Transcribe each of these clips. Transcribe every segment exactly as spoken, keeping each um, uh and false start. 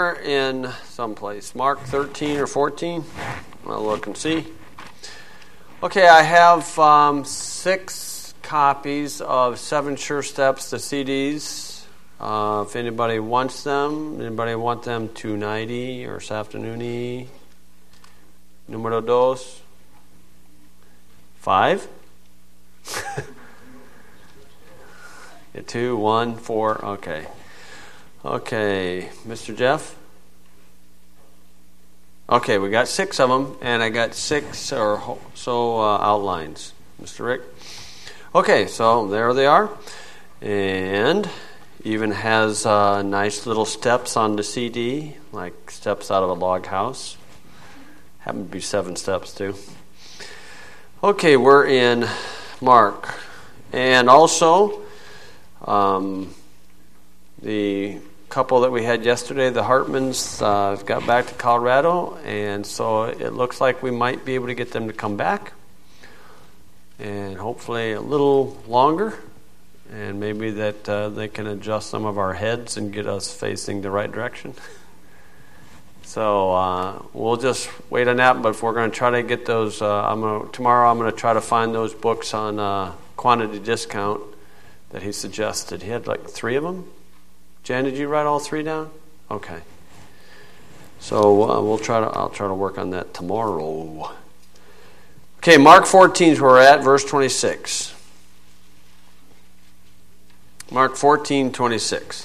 in someplace. Mark thirteen or fourteen. I'll look and see. Okay, I have um, six copies of Seven Sure Steps, the C Ds. Uh, if anybody wants them, anybody want them tonight or this afternoon? Numero dos. Five? Yeah, two, one, four, okay. Okay, Mister Jeff? Okay, we got six of them, and I got six or so uh, outlines. Mister Rick? Okay, so there they are. And even has uh, nice little steps on the C D, like steps out of a log house. Happen to be seven steps, too. Okay, we're in Mark. And also, um, the couple that we had yesterday, the Hartmans, uh, got back to Colorado, and so it looks like we might be able to get them to come back, and hopefully a little longer, and maybe that uh, they can adjust some of our heads and get us facing the right direction. So uh, we'll just wait on that, but if we're going to try to get those, uh, I'm gonna, tomorrow I'm going to try to find those books on uh, quantity discount that he suggested. He had like three of them. Jan, did you write all three down? Okay. So uh, we'll try to. I'll try to work on that tomorrow. Okay, Mark fourteen is where we're at, verse twenty-six. Mark fourteen, twenty-six.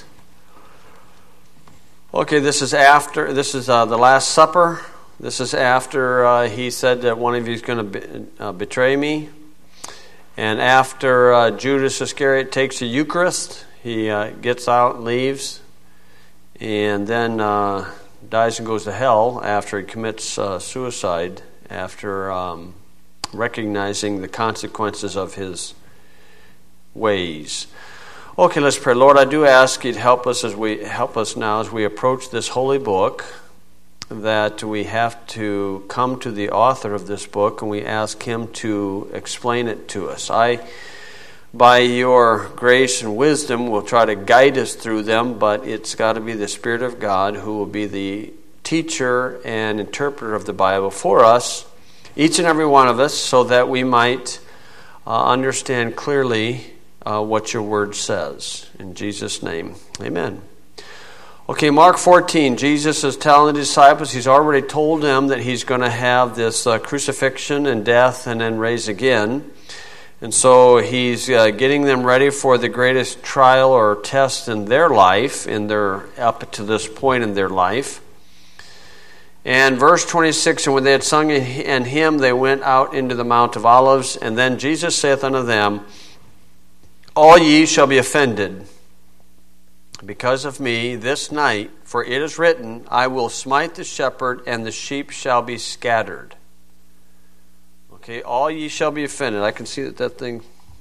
Okay, this is after. This is uh, the Last Supper. This is after uh, he said that one of you is going to be, uh, betray me, and after uh, Judas Iscariot takes the Eucharist. He uh, gets out and leaves, and then uh, dies and goes to hell after he commits uh, suicide, after um, recognizing the consequences of his ways. Okay, let's pray. Lord, I do ask you to help us as we help us now as we approach this holy book, that we have to come to the author of this book, and we ask him to explain it to us. I By your grace and wisdom, we'll try to guide us through them, but it's got to be the Spirit of God who will be the teacher and interpreter of the Bible for us, each and every one of us, so that we might uh, understand clearly uh, what your word says. In Jesus' name, amen. Okay, Mark fourteen, Jesus is telling the disciples, he's already told them that he's going to have this uh, crucifixion and death and then raise again. And so he's uh, getting them ready for the greatest trial or test in their life, in their up to this point in their life. And verse twenty-six, and when they had sung an hymn, they went out into the Mount of Olives. And then Jesus saith unto them, All ye shall be offended because of me this night, for it is written, I will smite the shepherd, and the sheep shall be scattered. Okay, all ye shall be offended. I can see that that thing...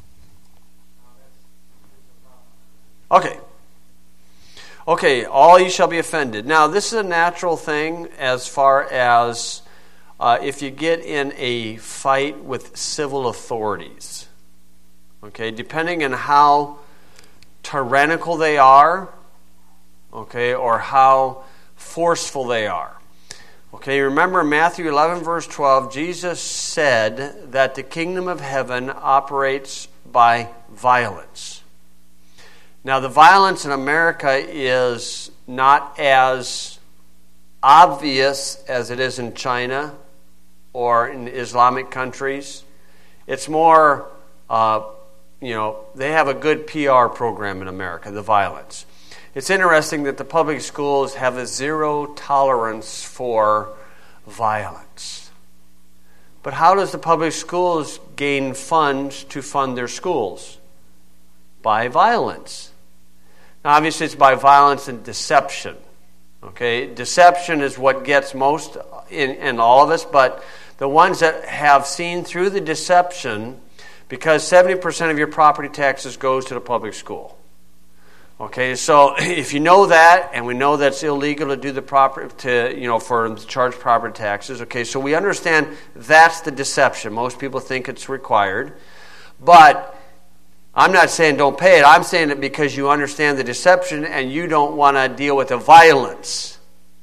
Okay. Okay, all ye shall be offended. Now, this is a natural thing as far as uh, if you get in a fight with civil authorities. Okay, depending on how tyrannical they are, okay, or how forceful they are. Okay, remember Matthew eleven, verse twelve, Jesus said that the kingdom of heaven operates by violence. Now, the violence in America is not as obvious as it is in China or in Islamic countries. It's more, uh, you know, they have a good P R program in America, the violence. It's interesting that the public schools have a zero tolerance for violence. But how does the public schools gain funds to fund their schools? By violence. Now, obviously, it's by violence and deception. Okay, deception is what gets most in, in all of us, but the ones that have seen through the deception, because seventy percent of your property taxes goes to the public school. Okay, so if you know that, and we know that's illegal to do the proper to you know for charge property taxes. Okay, so we understand that's the deception. Most people think it's required, but I'm not saying don't pay it. I'm saying it because you understand the deception and you don't want to deal with the violence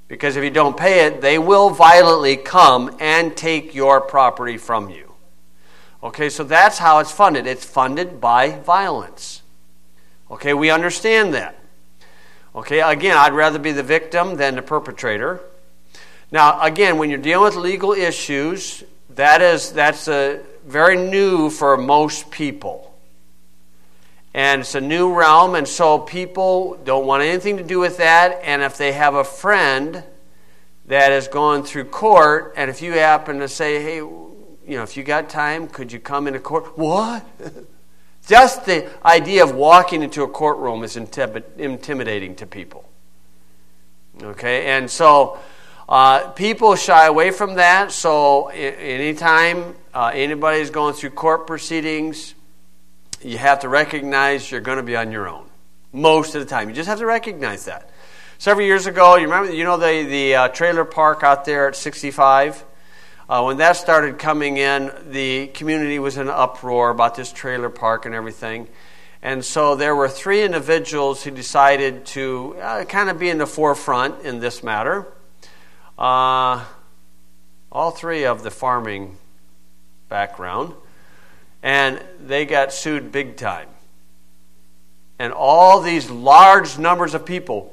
Because if you don't pay it, they will violently come and take your property from you. Okay, so that's how it's funded. It's funded by violence. Okay, we understand that. Okay, again, I'd rather be the victim than the perpetrator. Now, again, when you're dealing with legal issues, that is that's a very new for most people. And it's a new realm, and so people don't want anything to do with that. And if they have a friend that is going through court, and if you happen to say, hey, you know, if you got time, could you come into court? What? Just the idea of walking into a courtroom is intimidating to people. Okay, and so uh, people shy away from that. So anytime uh, anybody's going through court proceedings, you have to recognize you're going to be on your own most of the time. You just have to recognize that. Several years ago, you remember, you know, the the uh, trailer park out there at sixty-five. Uh, when that started coming in, the community was in an uproar about this trailer park and everything. And so there were three individuals who decided to uh, kind of be in the forefront in this matter. Uh, all three of the farming background. And they got sued big time. And all these large numbers of people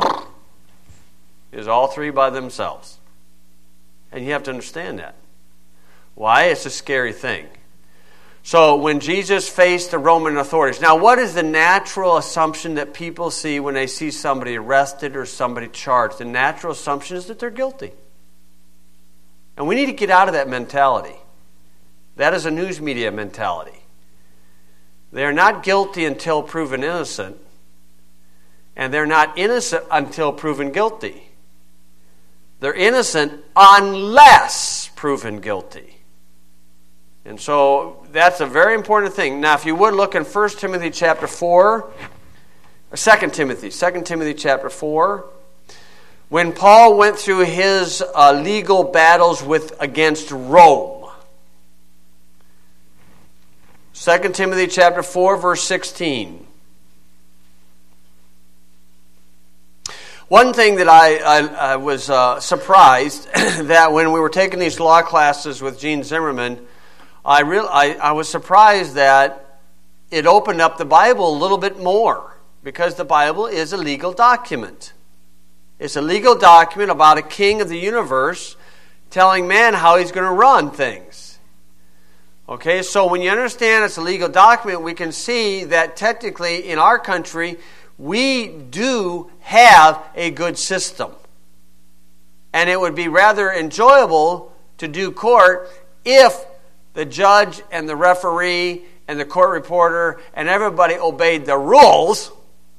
is all three by themselves. And you have to understand that. Why? It's a scary thing. So when Jesus faced the Roman authorities, now what is the natural assumption that people see when they see somebody arrested or somebody charged? The natural assumption is that they're guilty. And we need to get out of that mentality. That is a news media mentality. They are not guilty until proven innocent, and they're not innocent until proven guilty. They're innocent unless proven guilty. And so that's a very important thing. Now, if you would look in First Timothy chapter four, or Second Timothy, Second Timothy chapter four, when Paul went through his uh, legal battles with against Rome. Second Timothy chapter four, verse sixteen. One thing that I, I, I was uh, surprised that when we were taking these law classes with Gene Zimmerman, I, real, I, I was surprised that it opened up the Bible a little bit more, because the Bible is a legal document. It's a legal document about a king of the universe telling man how he's going to run things. Okay, so when you understand it's a legal document, we can see that technically in our country, we do have a good system. And it would be rather enjoyable to do court if the judge and the referee and the court reporter and everybody obeyed the rules.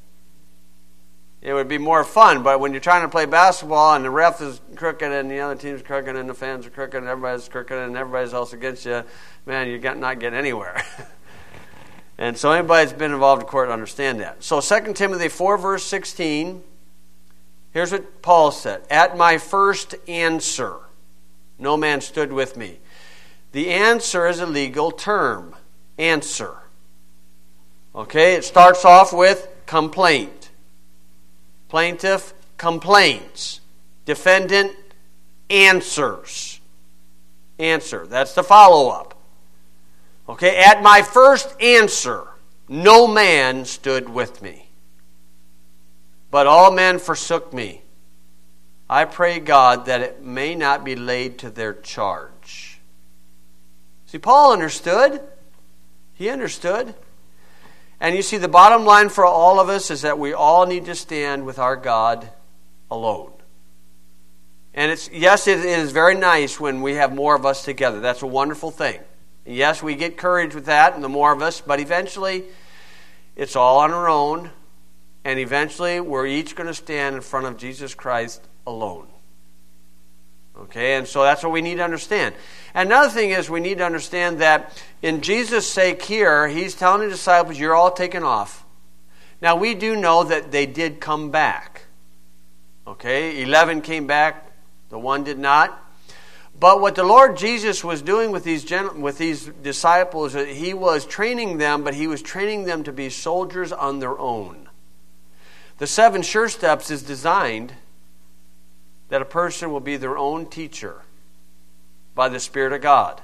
It would be more fun. But when you're trying to play basketball and the ref is crooked and the other team's crooked and the fans are crooked and everybody's crooked and everybody's else against you, man, you're not getting anywhere. And so anybody that's been involved in court understand that. So Second Timothy four, verse sixteen, here's what Paul said. At my first answer, no man stood with me. The answer is a legal term. Answer. Okay, it starts off with complaint. Plaintiff complains. Defendant answers. Answer. That's the follow-up. Okay, at my first answer, no man stood with me, but all men forsook me. I pray God that it may not be laid to their charge. See, Paul understood. He understood. And you see, the bottom line for all of us is that we all need to stand with our God alone. And it's yes, it is very nice when we have more of us together. That's a wonderful thing. Yes, we get courage with that, and the more of us, but eventually it's all on our own, and eventually we're each going to stand in front of Jesus Christ alone. Okay, and so that's what we need to understand. And another thing is we need to understand that in Jesus' sake here, he's telling the disciples, you're all taken off. Now, we do know that they did come back. Okay, eleven came back, the one did not. But what the Lord Jesus was doing with these gen- with these disciples, he was training them, but he was training them to be soldiers on their own. The seven sure steps is designed that a person will be their own teacher by the Spirit of God.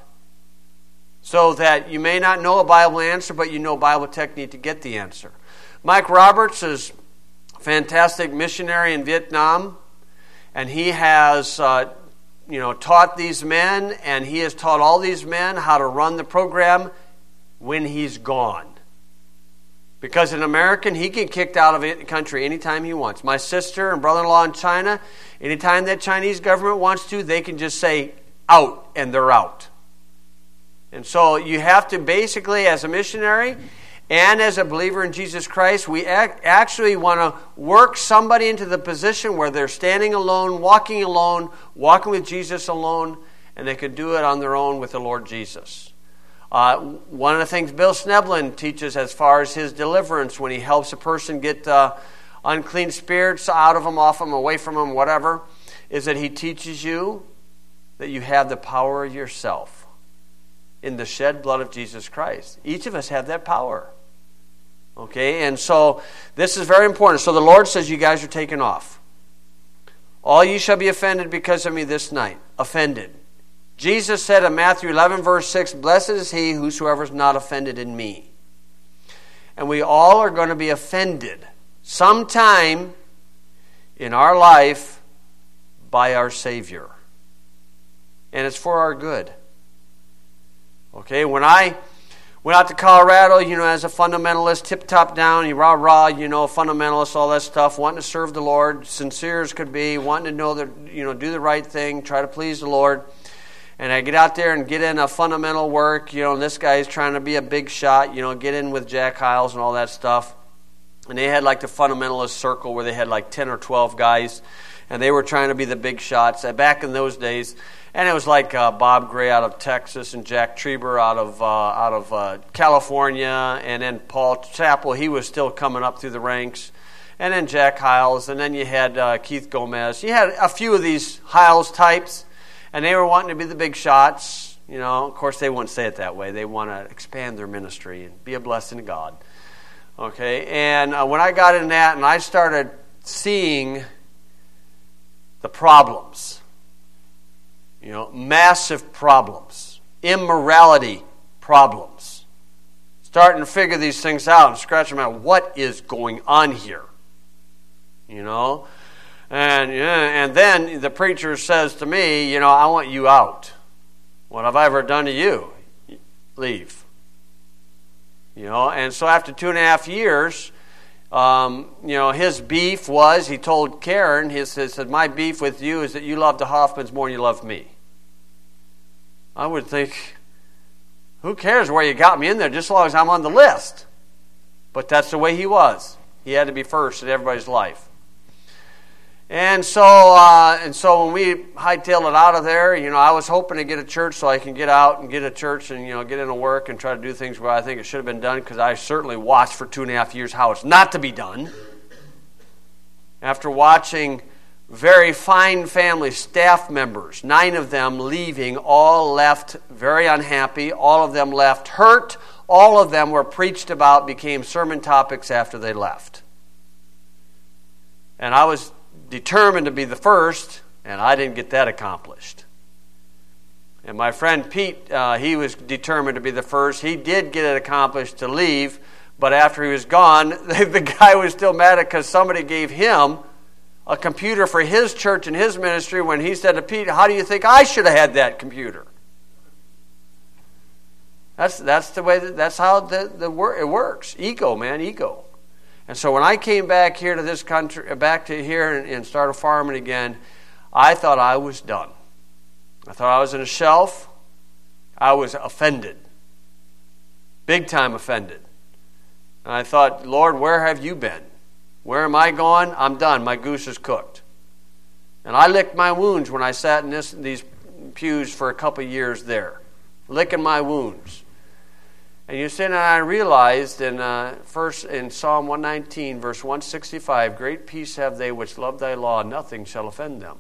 So that you may not know a Bible answer, but you know Bible technique to get the answer. Mike Roberts is a fantastic missionary in Vietnam, and he has uh, you know, taught these men, and he has taught all these men how to run the program when he's gone. Because an American, he can get kicked out of the country anytime he wants. My sister and brother-in-law in China, anytime that Chinese government wants to, they can just say out, and they're out. And so you have to basically, as a missionary and as a believer in Jesus Christ, we ac- actually want to work somebody into the position where they're standing alone, walking alone, walking with Jesus alone, and they could do it on their own with the Lord Jesus. Uh, one of the things Bill Sneblin teaches as far as his deliverance, when he helps a person get uh, unclean spirits out of them, off them, away from them, whatever, is that he teaches you that you have the power of yourself in the shed blood of Jesus Christ. Each of us have that power. Okay, and so this is very important. So the Lord says you guys are taken off. All you shall be offended because of me this night. Offended. Jesus said in Matthew eleven, verse six, blessed is he whosoever is not offended in me. And we all are going to be offended sometime in our life by our Savior. And it's for our good. Okay, when I went out to Colorado, you know, as a fundamentalist, tip-top down, you rah-rah, you know, fundamentalist, all that stuff, wanting to serve the Lord, sincere as could be, wanting to know that, you know, do the right thing, try to please the Lord. And I get out there and get in a fundamental work, you know, and this guy's trying to be a big shot, you know, get in with Jack Hyles and all that stuff. And they had like the fundamentalist circle where they had like ten or twelve guys, and they were trying to be the big shots. Back in those days, and it was like uh, Bob Gray out of Texas and Jack Treber out of uh, out of uh, California, and then Paul Chappell, he was still coming up through the ranks, and then Jack Hyles, and then you had uh, Keith Gomez. You had a few of these Hyles types, and they were wanting to be the big shots. You know, of course, they wouldn't say it that way. They want to expand their ministry and be a blessing to God. Okay, and uh, when I got in that, and I started seeing the problems. You know, massive problems, immorality problems. Starting to figure these things out and scratch them out. What is going on here? You know, and yeah, and then the preacher says to me, you know, I want you out. What have I ever done to you? Leave. You know, and so after two and a half years, Um, you know, his beef was, he told Karen, he said, my beef with you is that you love the Hoffmans more than you love me. I would think, who cares where you got me in there, just as long as I'm on the list. But that's the way he was. He had to be first in everybody's life. And so, uh, and so when we hightailed it out of there, you know, I was hoping to get a church so I can get out and get a church and, you know, get into work and try to do things where I think it should have been done, because I certainly watched for two and a half years how it's not to be done. After watching very fine family staff members, nine of them leaving, all left very unhappy, all of them left hurt, all of them were preached about, became sermon topics after they left. And I was determined to be the first, and I didn't get that accomplished. And my friend Pete, uh, he was determined to be the first. He did get it accomplished to leave, but after he was gone, the guy was still mad because somebody gave him a computer for his church and his ministry when he said to Pete, how do you think I should have had that computer? That's that's the way, that, that's how the, the it works. Ego, man, ego. And so when I came back here to this country, back to here and, and started farming again, I thought I was done. I thought I was in a shelf. I was offended. Big time offended. And I thought, Lord, where have you been? Where am I going? I'm done. My goose is cooked. And I licked my wounds when I sat in this, these pews for a couple of years there. Licking my wounds. And you said, and I realized in uh, first in Psalm one nineteen, verse one sixty-five, great peace have they which love thy law, nothing shall offend them.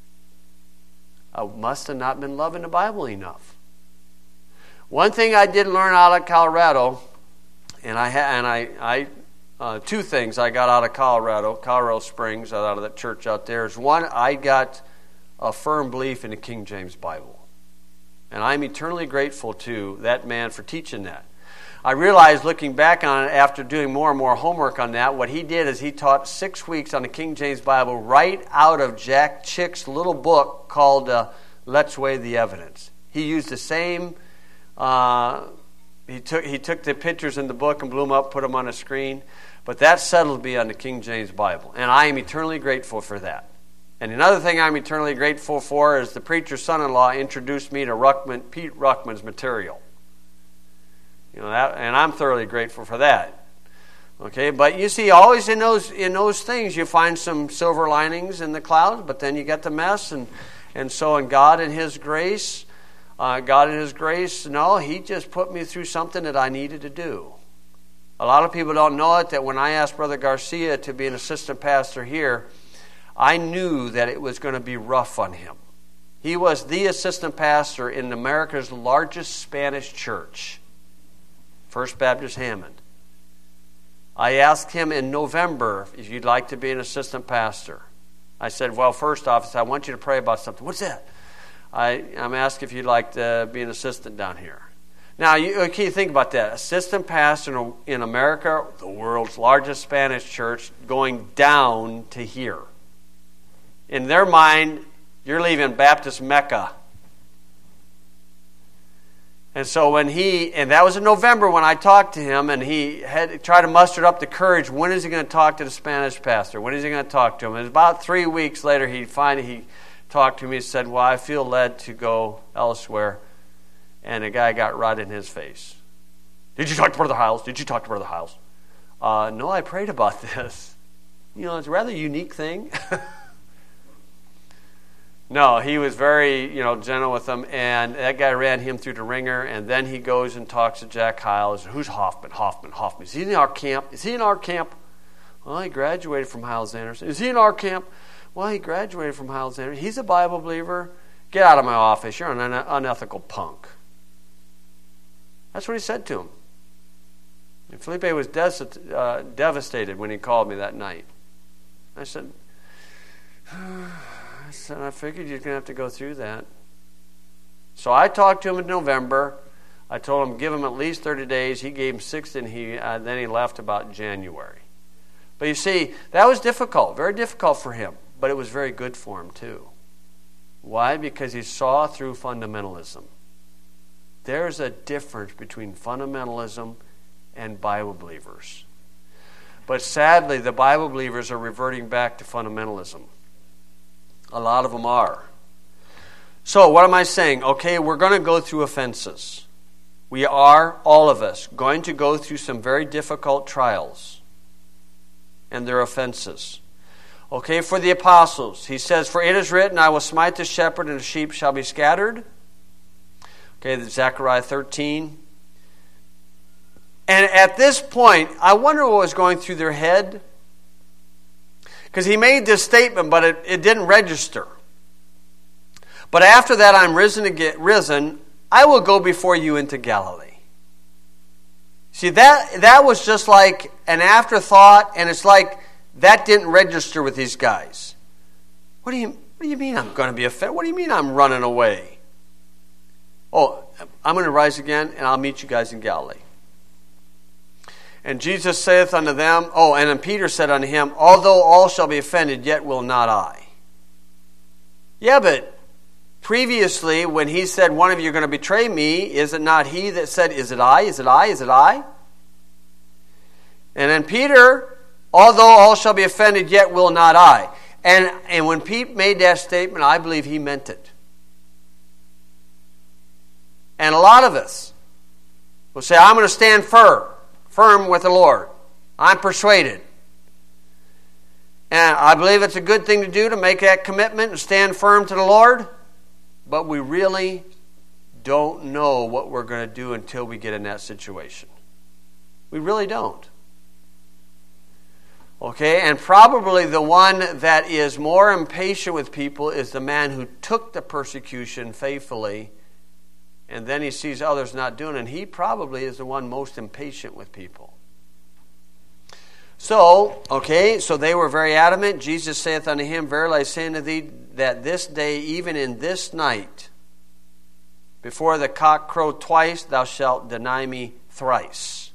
I must have not been loving the Bible enough. One thing I did learn out of Colorado, and I ha- and I, I uh, two things I got out of Colorado, Colorado Springs, out of that church out there. Is one, I got a firm belief in the King James Bible. And I'm eternally grateful to that man for teaching that. I realized looking back on it after doing more and more homework on that, what he did is he taught six weeks on the King James Bible right out of Jack Chick's little book called uh, Let's Weigh the Evidence. He used the same, uh, he took he took the pictures in the book and blew them up, put them on a screen, but that settled me on the King James Bible, and I am eternally grateful for that. And another thing I'm eternally grateful for is the preacher's son-in-law introduced me to Ruckman, Pete Ruckman's material. You know that, and I'm thoroughly grateful for that. Okay, but you see, always in those in those things, you find some silver linings in the clouds, but then you get the mess, and and so in God in His grace, uh, God in His grace, no, He just put me through something that I needed to do. A lot of people don't know it, that when I asked Brother Garcia to be an assistant pastor here, I knew that it was going to be rough on him. He was the assistant pastor in America's largest Spanish church, First Baptist Hammond. I asked him in November if you'd like to be an assistant pastor. I said, well, first off, I want you to pray about something. What's that? I, I'm asking if you'd like to be an assistant down here. Now, you, okay, think about that. Assistant pastor in, in America, the world's largest Spanish church, going down to here. In their mind, you're leaving Baptist Mecca. And so when he, and that was in November when I talked to him, and he had tried to muster up the courage. When is he going to talk to the Spanish pastor? When is he going to talk to him? And about three weeks later, he finally he talked to me and said, well, I feel led to go elsewhere. And the guy got right in his face. Did you talk to Brother Hiles? Did you talk to Brother Hiles? Uh, no, I prayed about this. You know, it's a rather unique thing. No, he was very, you know, gentle with them, and that guy ran him through the ringer, and then he goes and talks to Jack Hiles. Who's Hoffman? Hoffman, Hoffman. Is he in our camp? Is he in our camp? Well, he graduated from Hyles Anderson. Is he in our camp? Well, he graduated from Hyles Anderson. He's a Bible believer. Get out of my office. You're an unethical punk. That's what he said to him. And Felipe was des- uh, devastated when he called me that night. I said... I said, I figured you're going to have to go through that. So I talked to him in November. I told him give him at least thirty days. He gave him six, and he uh, then he left about January. But you see, that was difficult, very difficult for him. But it was very good for him too. Why? Because he saw through fundamentalism. There's a difference between fundamentalism and Bible believers. But sadly, the Bible believers are reverting back to fundamentalism. A lot of them are. So what am I saying? Okay, we're going to go through offenses. We are, all of us, going to go through some very difficult trials. And their offenses. Okay, for the apostles, he says, for it is written, I will smite the shepherd and the sheep shall be scattered. Okay, Zechariah thirteen. And at this point, I wonder what was going through their head. Because he made this statement, but it, it didn't register. But after that, I'm risen again, risen, I will go before you into Galilee. See, that that was just like an afterthought, and it's like that didn't register with these guys. What do you what do you mean I'm going to be offended? What do you mean I'm running away? Oh, I'm going to rise again, and I'll meet you guys in Galilee. And Jesus saith unto them, oh, and then Peter said unto him, although all shall be offended, yet will not I. Yeah, but previously, when he said, one of you are going to betray me, is it not he that said, is it I, is it I, is it I? And then Peter, although all shall be offended, yet will not I. And, and when Pete made that statement, I believe he meant it. And a lot of us will say, I'm going to stand firm. Firm with the Lord. I'm persuaded. And I believe it's a good thing to do to make that commitment and stand firm to the Lord. But we really don't know what we're going to do until we get in that situation. We really don't. Okay, and probably the one that is more impatient with people is the man who took the persecution faithfully, and then he sees others not doing it, and he probably is the one most impatient with people. So, okay, so they were very adamant. Jesus saith unto him, Verily I say unto thee, that this day, even in this night, before the cock crow twice, thou shalt deny me thrice.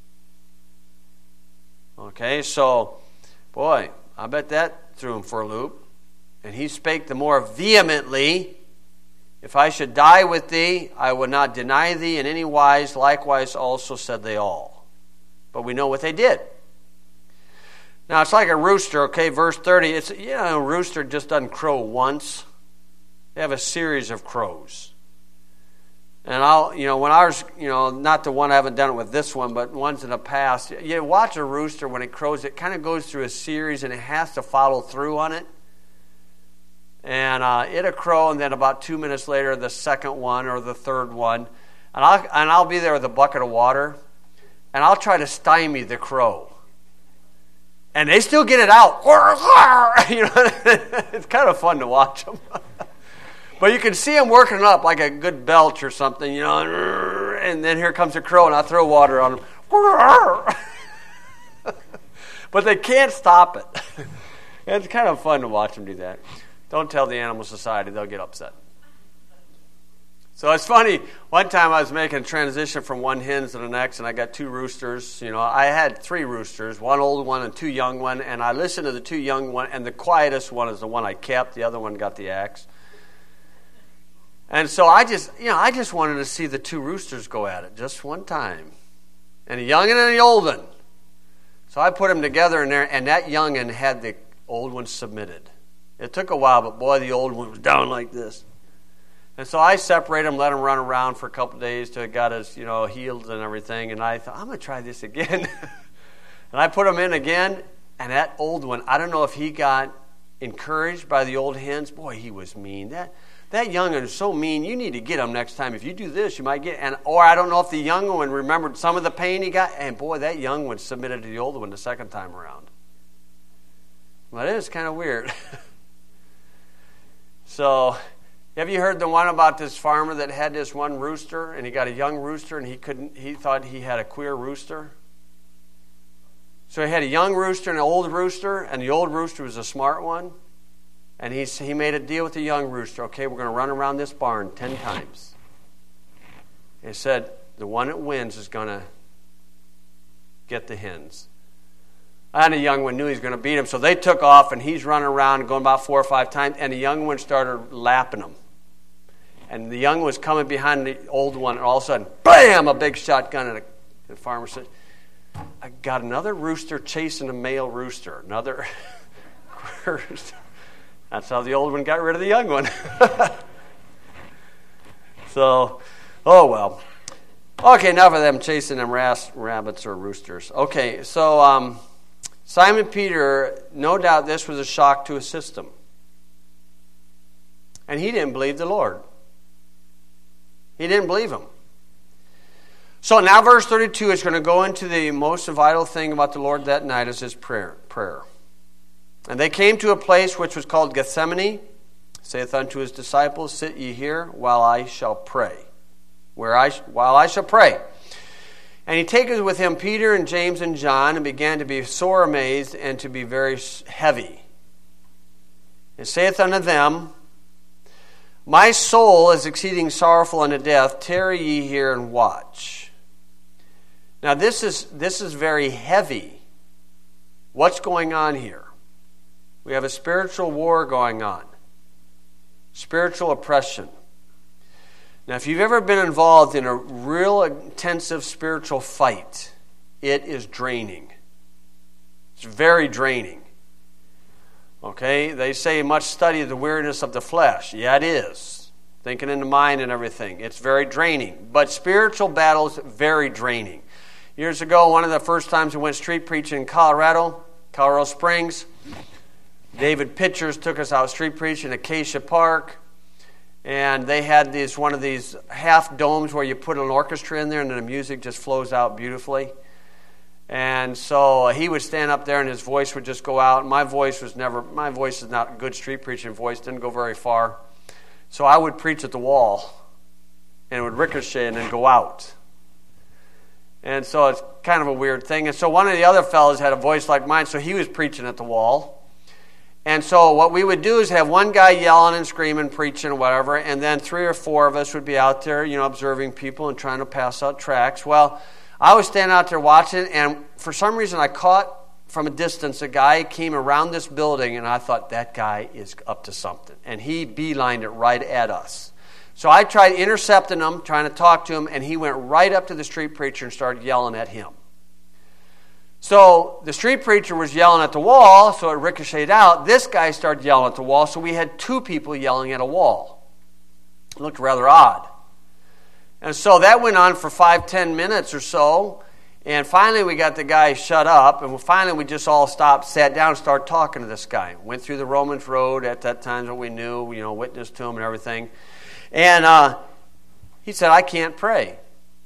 Okay, so, boy, I bet that threw him for a loop. And he spake the more vehemently, If I should die with thee, I would not deny thee in any wise. Likewise also said they all. But we know what they did. Now, it's like a rooster, okay, verse thirty. It's, you know, a rooster just doesn't crow once. They have a series of crows. And I'll, you know, when I was, you know, not the one, I haven't done it with this one, but ones in the past, you watch a rooster when it crows, it kind of goes through a series and it has to follow through on it. And uh, it'll crow, and then about two minutes later, the second one or the third one. And I'll, and I'll be there with a bucket of water, and I'll try to stymie the crow. And they still get it out. You know, it's kind of fun to watch them. But you can see them working it up like a good belch or something, you know. And then here comes a crow, and I throw water on them. But they can't stop it. It's kind of fun to watch them do that. Don't tell the Animal Society, they'll get upset. So it's funny, one time I was making a transition from one hen to the next, and I got two roosters. You know, I had three roosters, one old one and two young one, and I listened to the two young one, and the quietest one is the one I kept. The other one got the axe. And so I just, you know, I just wanted to see the two roosters go at it just one time. And a young one and an old one. So I put them together in there, and that young one had the old one submitted. It took a while, but boy, the old one was down like this. And so I separated him, let him run around for a couple of days till it got his, you know, healed and everything. And I thought, I'm going to try this again. And I put him in again, and that old one, I don't know if he got encouraged by the old hens. Boy, he was mean. That that young one is so mean. You need to get him next time. If you do this, you might get. And or I don't know if the young one remembered some of the pain he got. And boy, that young one submitted to the old one the second time around. Well, it is kind of weird. So, have you heard the one about this farmer that had this one rooster, and he got a young rooster, and he couldn't? He thought he had a queer rooster. So he had a young rooster and an old rooster, and the old rooster was a smart one. And he he made a deal with the young rooster. Okay, we're going to run around this barn ten times. And he said the one that wins is going to get the hens. And the young one knew he was going to beat him, so they took off, and he's running around going about four or five times, and the young one started lapping him. And the young one was coming behind the old one, and all of a sudden, bam, a big shotgun, and the farmer said, I got another rooster chasing a male rooster. Another rooster. That's how the old one got rid of the young one. So, oh well. Okay, enough of them chasing them ras- rabbits or roosters. Okay, so um, Simon Peter, no doubt this was a shock to his system. And he didn't believe the Lord. He didn't believe him. So now verse thirty-two is going to go into the most vital thing about the Lord that night is his prayer. prayer. And they came to a place which was called Gethsemane, saith unto his disciples, Sit ye here while I shall pray. Where I while I shall pray. And he taketh with him Peter and James and John, and began to be sore amazed and to be very heavy. And saith unto them, My soul is exceeding sorrowful unto death. Tarry ye here and watch. Now this is this is very heavy. What's going on here? We have a spiritual war going on. Spiritual oppression. Now, if you've ever been involved in a real intensive spiritual fight, it is draining. It's very draining. Okay? They say much study of the weariness of the flesh. Yeah, it is. Thinking in the mind and everything. It's very draining. But spiritual battles, very draining. Years ago, one of the first times I went street preaching in Colorado, Colorado Springs, David Pitchers took us out street preaching in Acacia Park. And they had these one of these half domes where you put an orchestra in there and then the music just flows out beautifully. And so he would stand up there and his voice would just go out. My voice was never, my voice is not a good street preaching voice, didn't go very far. So I would preach at the wall and it would ricochet and then go out. And so it's kind of a weird thing. And so one of the other fellows had a voice like mine, so he was preaching at the wall. And so what we would do is have one guy yelling and screaming, preaching or whatever, and then three or four of us would be out there, you know, observing people and trying to pass out tracts. Well, I was standing out there watching, and for some reason I caught from a distance a guy came around this building, and I thought, that guy is up to something. And he beelined it right at us. So I tried intercepting him, trying to talk to him, and he went right up to the street preacher and started yelling at him. So the street preacher was yelling at the wall, so it ricocheted out. This guy started yelling at the wall, so we had two people yelling at a wall. It looked rather odd. And so that went on for five, ten minutes or so, and finally we got the guy shut up, and finally we just all stopped, sat down, and started talking to this guy. Went through the Romans Road, at that time what we knew, you know, witnessed to him and everything. And uh, he said, I can't pray.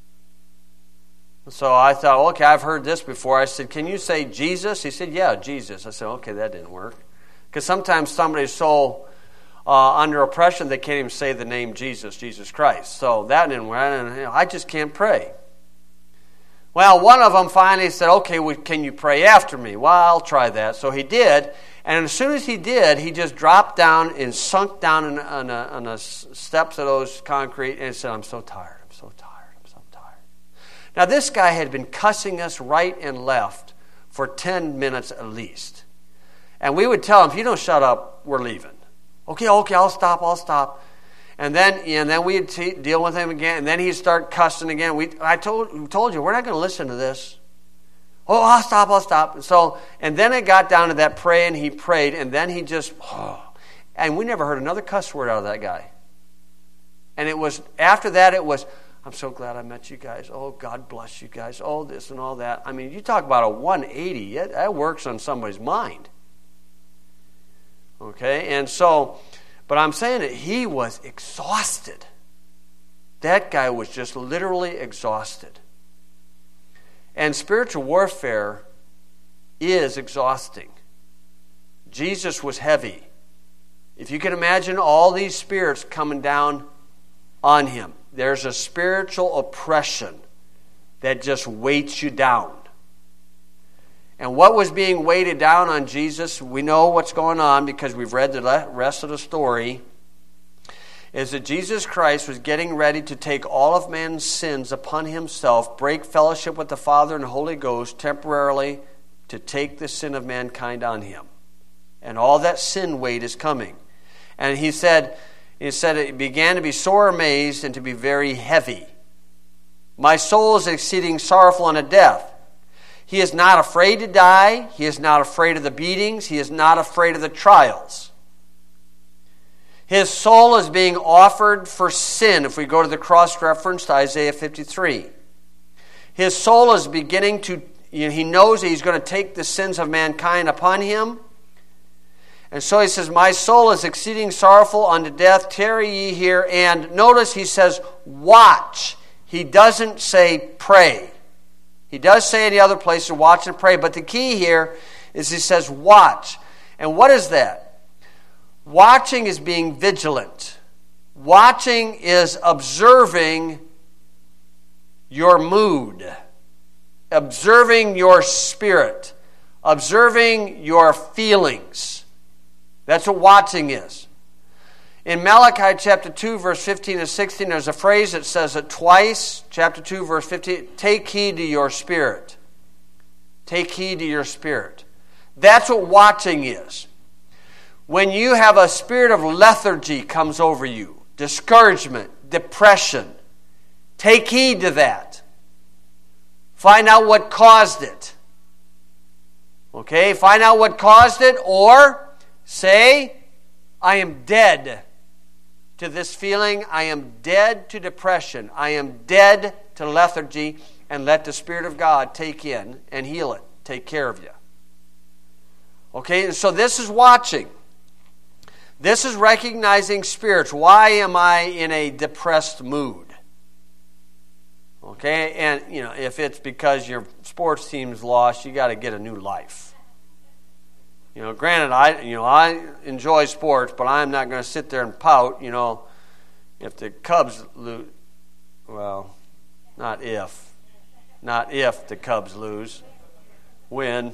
So I thought, okay, I've heard this before. I said, can you say Jesus? He said, yeah, Jesus. I said, okay, that didn't work. Because sometimes somebody's so uh, under oppression they can't even say the name Jesus, Jesus Christ. So that didn't work. And, you know, I just can't pray. Well, one of them finally said, okay, well, can you pray after me? Well, I'll try that. So he did. And as soon as he did, he just dropped down and sunk down on, on, a, on the steps of those concrete and said, I'm so tired. I'm so tired. Now, this guy had been cussing us right and left for ten minutes at least. And we would tell him, if you don't shut up, we're leaving. Okay, okay, I'll stop, I'll stop. And then and then we'd t- deal with him again, and then he'd start cussing again. We, I told, told you, we're not going to listen to this. Oh, I'll stop, I'll stop. And so, and then it got down to that praying, he prayed, and then he just, oh, and we never heard another cuss word out of that guy. And it was, after that, it was, I'm so glad I met you guys. Oh, God bless you guys. Oh, this and all that. I mean, you talk about a one eighty. It, that works on somebody's mind. Okay? And so, but I'm saying that he was exhausted. That guy was just literally exhausted. And spiritual warfare is exhausting. Jesus was heavy. If you can imagine all these spirits coming down on him, there's a spiritual oppression that just weights you down. And what was being weighted down on Jesus, we know what's going on because we've read the rest of the story, is that Jesus Christ was getting ready to take all of man's sins upon himself, break fellowship with the Father and the Holy Ghost temporarily to take the sin of mankind on him. And all that sin weight is coming. And he said... He said, it began to be sore amazed and to be very heavy. My soul is exceeding sorrowful unto death. He is not afraid to die. He is not afraid of the beatings. He is not afraid of the trials. His soul is being offered for sin, if we go to the cross-reference to Isaiah fifty-three. His soul is beginning to, you know, he knows that he's going to take the sins of mankind upon him. And so he says, my soul is exceeding sorrowful unto death, tarry ye here. And notice he says, watch. He doesn't say pray. He does say in the other places, watch and pray. But the key here is he says, watch. And what is that? Watching is being vigilant. Watching is observing your mood, observing your spirit, observing your feelings. That's what watching is. In Malachi chapter two, verse fifteen and sixteen, there's a phrase that says it twice. Chapter two, verse fifteen, take heed to your spirit. Take heed to your spirit. That's what watching is. When you have a spirit of lethargy comes over you, discouragement, depression, take heed to that. Find out what caused it. Okay, find out what caused it, or say, I am dead to this feeling. I am dead to depression. I am dead to lethargy. And let the Spirit of God take in and heal it. Take care of you. Okay, and so this is watching. This is recognizing spirits. Why am I in a depressed mood? Okay, and you know, if it's because your sports team's lost, you got to get a new life. You know, granted, I you know I enjoy sports, but I'm not going to sit there and pout. You know, if the Cubs lose, well, not if. not if the Cubs lose. Win.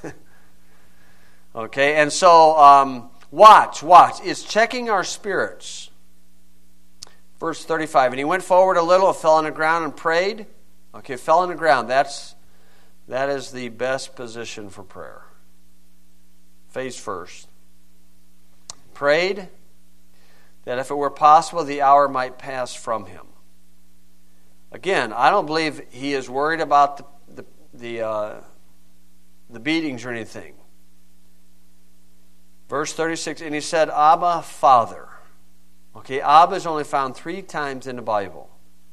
Okay, and so um, watch, watch. It's checking our spirits. Verse thirty-five, and he went forward a little, fell on the ground and prayed. Okay, fell on the ground. That's, that is the best position for prayer. Face first. Prayed that if it were possible, the hour might pass from him. Again, I don't believe he is worried about the the the, uh, the beatings or anything. Verse thirty-six, and he said, Abba, Father. Okay, Abba is only found three times in the Bible.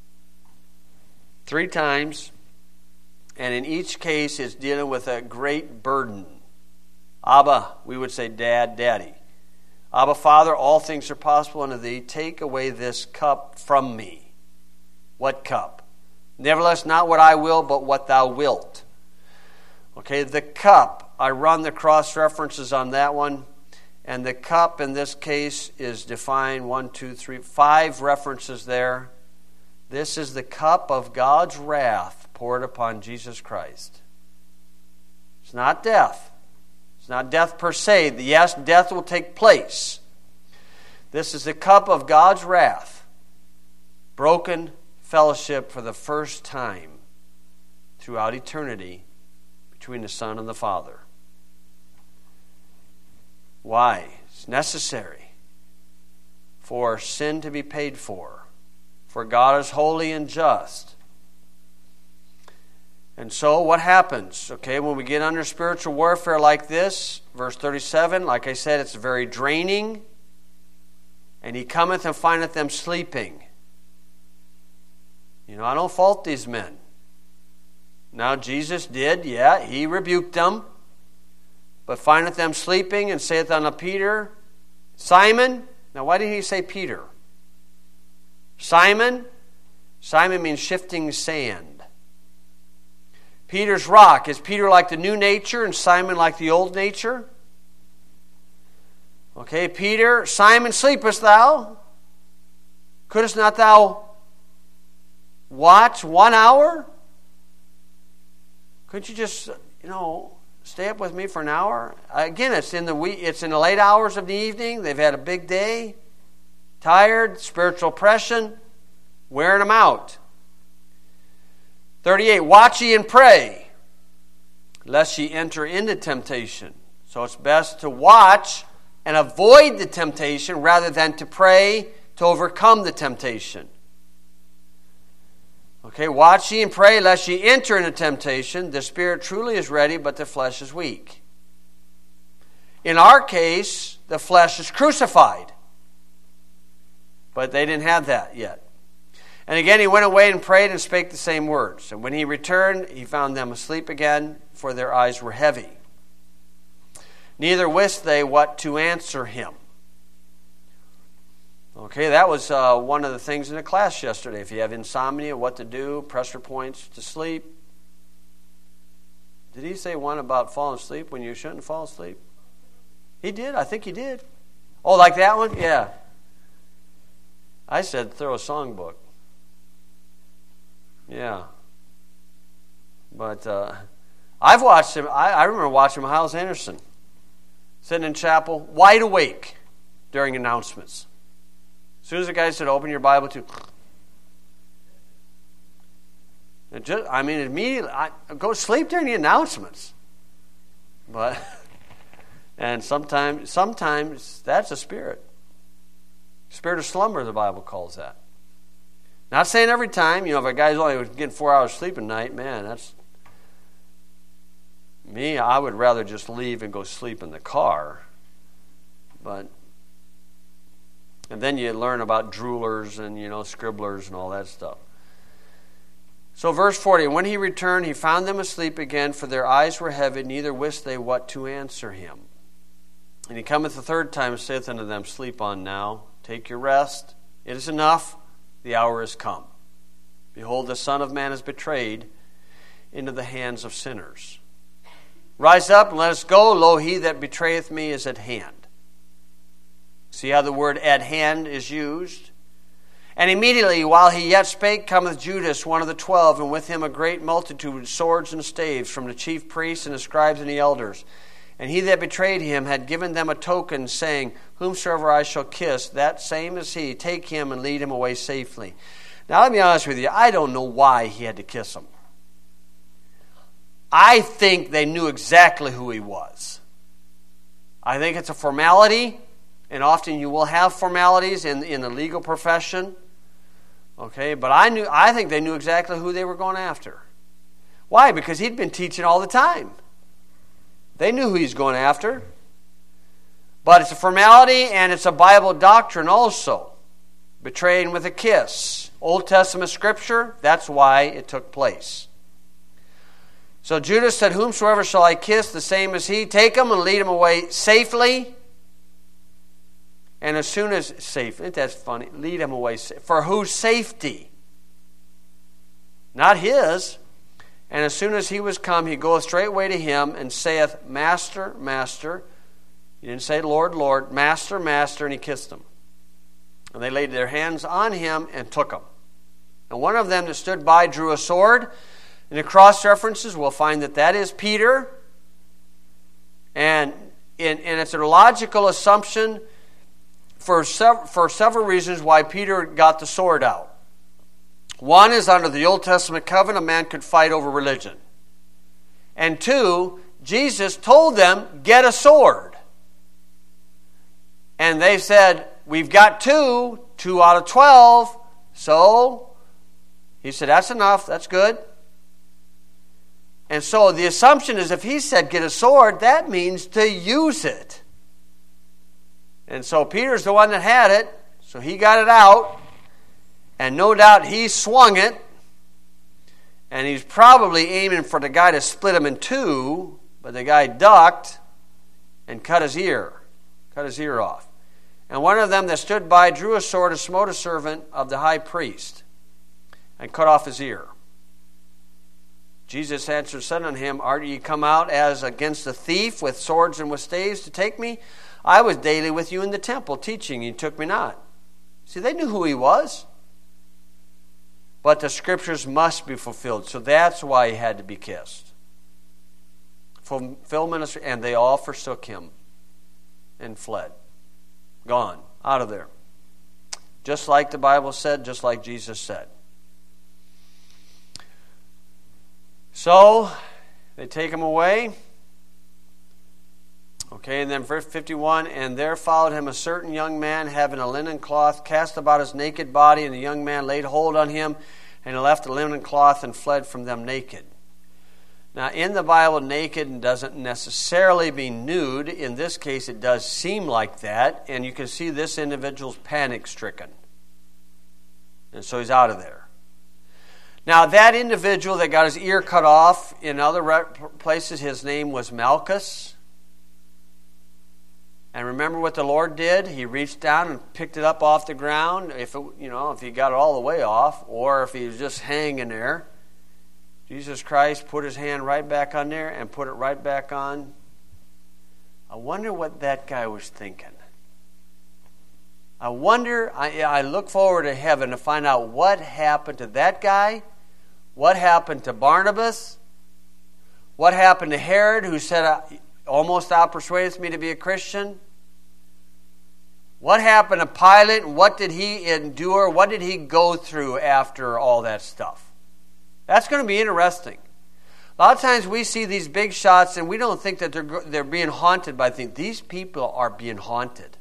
Three times, and in each case it's dealing with a great burden. Abba, we would say Dad, Daddy. Abba, Father, all things are possible unto thee. Take away this cup from me. What cup? Nevertheless, not what I will, but what thou wilt. Okay, the cup. I run the cross references on that one. And the cup in this case is defined one, two, three, five references there. This is the cup of God's wrath poured upon Jesus Christ. It's not death. It's not death per se. Yes, death will take place. This is the cup of God's wrath. Broken fellowship for the first time throughout eternity between the Son and the Father. Why? It's necessary for sin to be paid for. For God is holy and just. And so what happens? Okay, when we get under spiritual warfare like this, verse thirty-seven, like I said, it's very draining. And he cometh and findeth them sleeping. You know, I don't fault these men. Now Jesus did, yeah, he rebuked them. But findeth them sleeping, and saith unto Peter, Simon. Now why did he say Peter? Simon. Simon means shifting sand. Peter's rock. Is Peter like the new nature and Simon like the old nature? Okay, Peter, Simon, sleepest thou? Couldst not thou watch one hour? Couldn't you just, you know, stay up with me for an hour? Again, it's in the wee, it's in the late hours of the evening. They've had a big day. Tired, spiritual oppression, wearing them out. thirty-eight, watch ye and pray, lest ye enter into temptation. So it's best to watch and avoid the temptation rather than to pray to overcome the temptation. Okay, watch ye and pray, lest ye enter into temptation. The spirit truly is ready, but the flesh is weak. In our case, the flesh is crucified. But they didn't have that yet. And again, he went away and prayed and spake the same words. And when he returned, he found them asleep again, for their eyes were heavy. Neither wist they what to answer him. Okay, that was uh, one of the things in the class yesterday. If you have insomnia, what to do, pressure points to sleep. Did he say one about falling asleep when you shouldn't fall asleep? He did. I think he did. Oh, like that one? Yeah. I said throw a songbook. Yeah. But uh, I've watched him. I, I remember watching Miles Anderson sitting in chapel, wide awake during announcements. As soon as the guy said, open your Bible to... It just, I mean, immediately, I go sleep during the announcements. But, and sometimes, sometimes that's a spirit. Spirit of slumber, the Bible calls that. Not saying every time. You know, if a guy's only getting four hours sleep a night, man, that's... Me, I would rather just leave and go sleep in the car. But... And then you learn about droolers and, you know, scribblers and all that stuff. So verse forty, when he returned, he found them asleep again, for their eyes were heavy, neither wist they what to answer him. And he cometh the third time, and saith unto them, sleep on now, take your rest, it is enough, the hour is come. Behold, the Son of Man is betrayed into the hands of sinners. Rise up and let us go, lo, he that betrayeth me is at hand. See how the word at hand is used? And immediately, while he yet spake, cometh Judas, one of the twelve, and with him a great multitude, with swords and staves, from the chief priests and the scribes and the elders. And he that betrayed him had given them a token, saying, Whomsoever I shall kiss, that same is he. Take him and lead him away safely. Now, let me be honest with you. I don't know why he had to kiss him. I think they knew exactly who he was. I think it's a formality, and often you will have formalities in, in the legal profession. Okay, but I knew. I think they knew exactly who they were going after. Why? Because he'd been teaching all the time. They knew who he's going after. But it's a formality and it's a Bible doctrine also. Betraying with a kiss. Old Testament scripture, that's why it took place. So Judas said, Whomsoever shall I kiss, the same as he. Take him and lead him away safely. And as soon as, safe, isn't that funny? Lead him away. For whose safety? Not his. And as soon as he was come, he goeth straightway to him and saith, Master, Master. He didn't say Lord, Lord. Master, Master. And he kissed him. And they laid their hands on him and took him. And one of them that stood by drew a sword. In the cross references, we'll find that that is Peter. And, in, and it's a logical assumption for, sev- for several reasons why Peter got the sword out. One is under the Old Testament covenant, a man could fight over religion. And two, Jesus told them, get a sword. And they said, we've got two, two out of twelve. So, he said, that's enough, that's good. And so the assumption is if he said get a sword, that means to use it. And so Peter's the one that had it, so he got it out. And no doubt he swung it. And he's probably aiming for the guy to split him in two, but the guy ducked and cut his ear. Cut his ear off. And one of them that stood by drew a sword and smote a servant of the high priest and cut off his ear. Jesus answered, said unto him, Art ye come out as against a thief with swords and with staves to take me? I was daily with you in the temple teaching, you took me not. See, they knew who he was. But the scriptures must be fulfilled. So that's why he had to be kissed. Fulfillment, and they all forsook him and fled. Gone. Out of there. Just like the Bible said, just like Jesus said. So, they take him away. Okay, and then verse fifty-one, and there followed him a certain young man having a linen cloth cast about his naked body, and the young man laid hold on him, and he left the linen cloth and fled from them naked. Now, in the Bible, naked doesn't necessarily mean nude. In this case, it does seem like that, and you can see this individual's panic-stricken. And so he's out of there. Now, that individual that got his ear cut off, in other places, his name was Malchus. And remember what the Lord did? He reached down and picked it up off the ground. If it, you know, if he got it all the way off, or if he was just hanging there, Jesus Christ put his hand right back on there and put it right back on. I wonder what that guy was thinking. I wonder, I, I look forward to heaven to find out what happened to that guy, what happened to Barnabas, what happened to Herod, who said, almost out-persuaded me to be a Christian. What happened to Pilate? What did he endure? What did he go through after all that stuff? That's going to be interesting. A lot of times we see these big shots and we don't think that they're they're being haunted by things. These people are being haunted.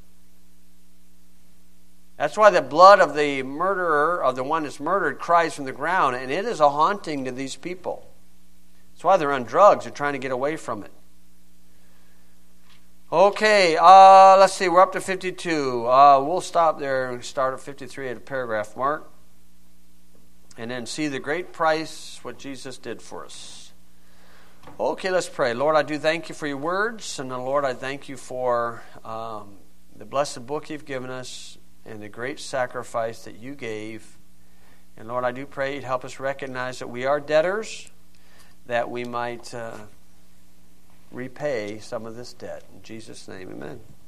That's why the blood of the murderer, of the one that's murdered, cries from the ground, and it is a haunting to these people. That's why they're on drugs. They're trying to get away from it. Okay, uh, let's see. We're up to fifty-two. Uh, we'll stop there and start at fifty-three at a paragraph mark. And then see the great price, what Jesus did for us. Okay, let's pray. Lord, I do thank you for your words. And Lord, I thank you for um, the blessed book you've given us and the great sacrifice that you gave. And Lord, I do pray you'd help us recognize that we are debtors, that we might uh, repay some of this debt. In Jesus' name, amen.